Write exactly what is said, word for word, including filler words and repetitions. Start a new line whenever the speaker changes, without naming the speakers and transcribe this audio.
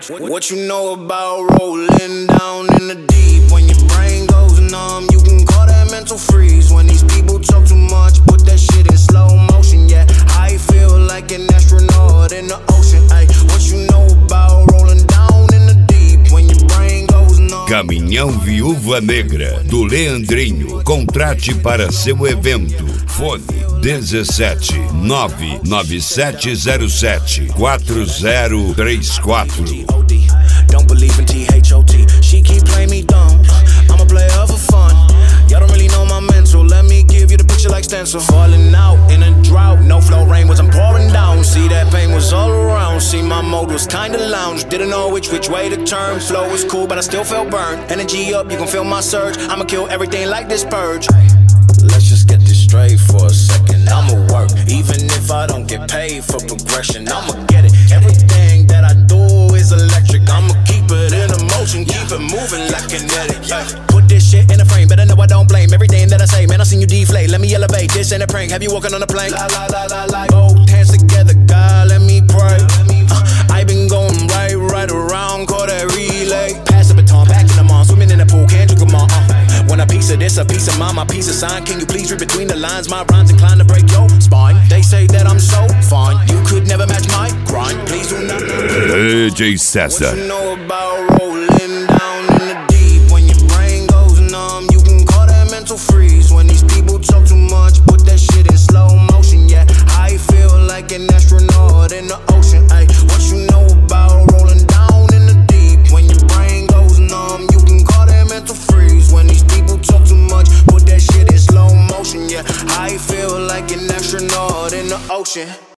What you know about rolling down in the deep? When your brain goes numb, you can call that mental freeze. When these people talk too much, put that shit in slow motion. Yeah, I feel like an astronaut in the ocean. Ay, what you know about rolling down in the deep? When your brain goes numb.
Caminhão Viúva Negra, do Leandrinho. Contrate para seu evento. Fone dezessete nove nove sete zero sete quatro zero três quatro.
Don't believe in T H O T. She keep playing me dumb. I'm a player for fun. Y'all don't really know my mental. Let me give you the picture like stencil. Falling out in a drought. No flow rain was I'm pouring down. See that pain was all around. See my mode was kinda lounge. Didn't know which which way to turn. Flow was cool but I still felt burned. Energy up, you can feel my surge. I'ma kill everything like this purge. Let's just get this straight for a second. I'ma work, even if I don't get paid for progression. I'ma get it. Everything that I do is electric. I'ma keep it in motion, keep it moving like kinetic. Yeah. Put this shit in a frame, better know I don't blame everything that I say. Man, I seen you deflate. Let me elevate. This ain't a prank. Have you walking on a plane? La la la la la. Both hands together, God, let me pray. Uh, I been going right, right around, call that relay. Pass the baton, back in the mall, swimming in the pool, can't you come on? Uh. Want a piece of this, a piece of mine, my piece of sign. Can you please read between the lines? My rhymes inclined to break your spine. They say that I'm so fine, you could never match my grind. Please do not.
D J César.
What you know about rolling down in the deep? When your brain goes numb, you can call that mental freeze. When these people talk too much, put that shit in slow motion. Yeah, I feel like an astronaut in the ocean. Ay, what you know about rolling down in the deep? When your brain goes numb, you can call that mental freeze. When these people talk too much, put that shit in slow motion. Yeah, I feel like an astronaut in the ocean.